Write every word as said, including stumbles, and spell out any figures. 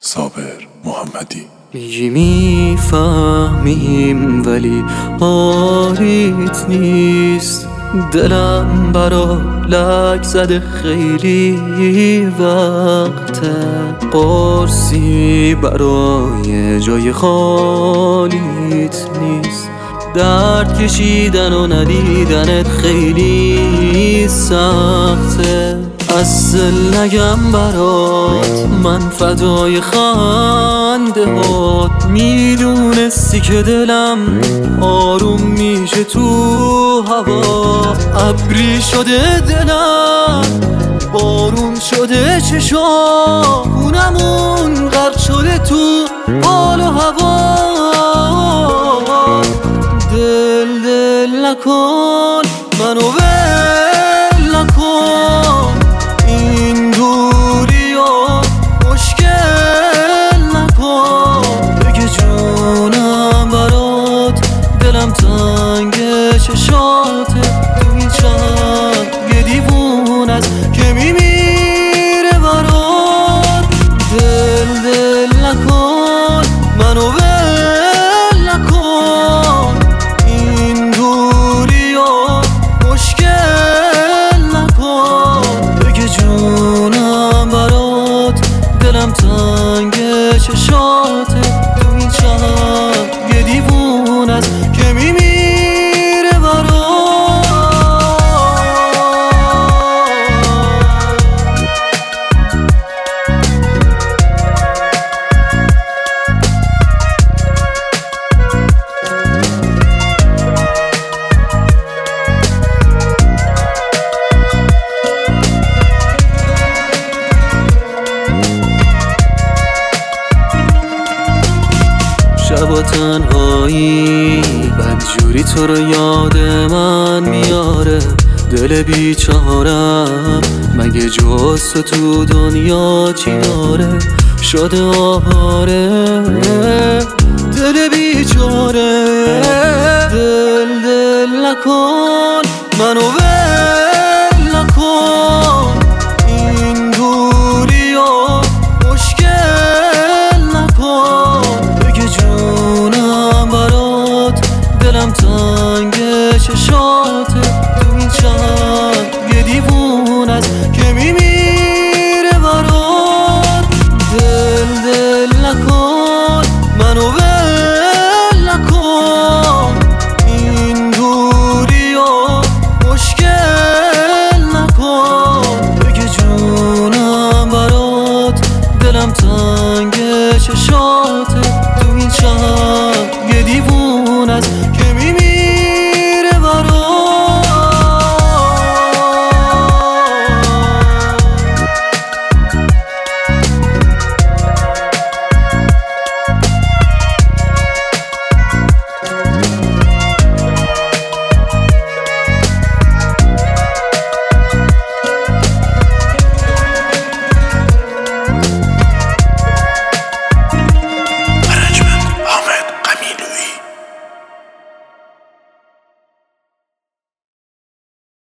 صابر محمدی. میگی میفهمیم ولی حالیت نیست، دلم برا لک زده خیلی وقته، قرصی برای جای خالیت نیست، درد کشیدن و ندیدنت خیلی سخته، اصل نگم برات من فدای خنده هات، میدونستی که دلم آروم میشه تو هوا، ابری شده دلم بارون شده چشام، خونمون غرق شده تو حال و هوا، دل دل نکن منو ول نکن، این دوری و مشکل نکن، بگه جونم برات دلم تنگ چشاته، تو این چند یه دیوون است که میمیره برات، دل دل نکن منو ول نکن، این دوری و مشکل نکن، بگه جونم برات دلم تنگ چشاته، تو این چند یه دیوون است که میمیره برات. شبا تنهایی بدجوری تو رو یاد من میاره، دل بیچارم مگه جز تو تو دنیا چی داره، شده آهاره دل بیچاره، دل دل نکن منو ول نکن، این دوری و مشکل نکن، بگه جونم برات دلم تنگ چشاته، تو این چند یه دیوون است که میمیره برات، دل دل نکن منو ول نکن، این دوری و مشکل نکن، بگه جونم برات دلم تنگ چشاته، تو این چند یه دیوون است که میمیره